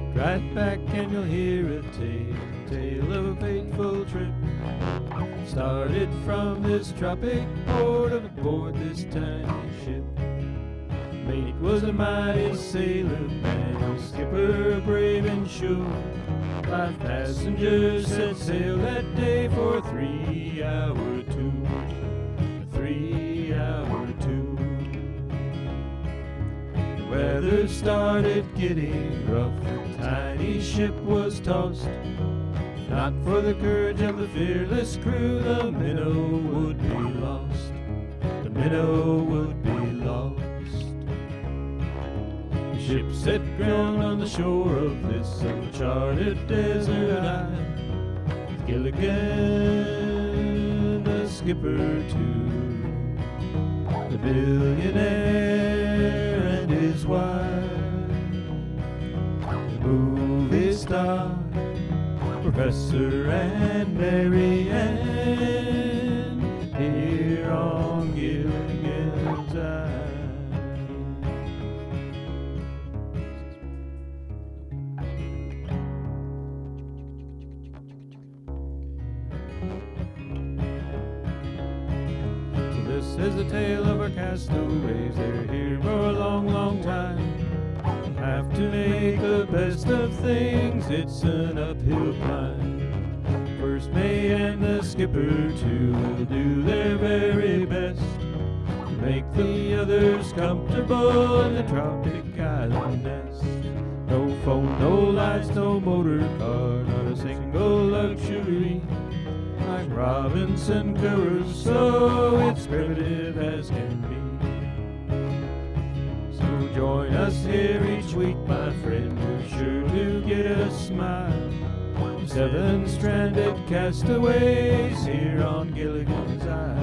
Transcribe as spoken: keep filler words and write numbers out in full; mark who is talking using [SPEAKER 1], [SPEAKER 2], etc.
[SPEAKER 1] right back and you'll hear a tale, tale of a fateful trip. Started from this tropic port on aboard this tiny ship. Mate was a mighty sailor man, skipper brave and sure. Five passengers set sail that day for a three-hour tour, a three-hour tour. The weather started getting rough, the tiny ship was tossed. If not for the courage of the fearless crew, the minnow would be lost, the minnow would be lost. The ship set ground on the shore of this uncharted desert isle, with Gilligan, the skipper too, the billionaire and his wife, the movie star, Professor and Mary Ann, here on Gilligan's Island. This is the tale of our castaways. They're here for a long, long time. Have to make the best of things. It's an uphill climb. First May and the skipper too will do their very best to make the others comfortable in the tropic island nest. No phone, no lights, no motor car, not a single luxury. Like Robinson Crusoe, it's primitive as can be. So join us here each week, my friend, we're sure to get a smile. Seven stranded castaways here on Gilligan's Island.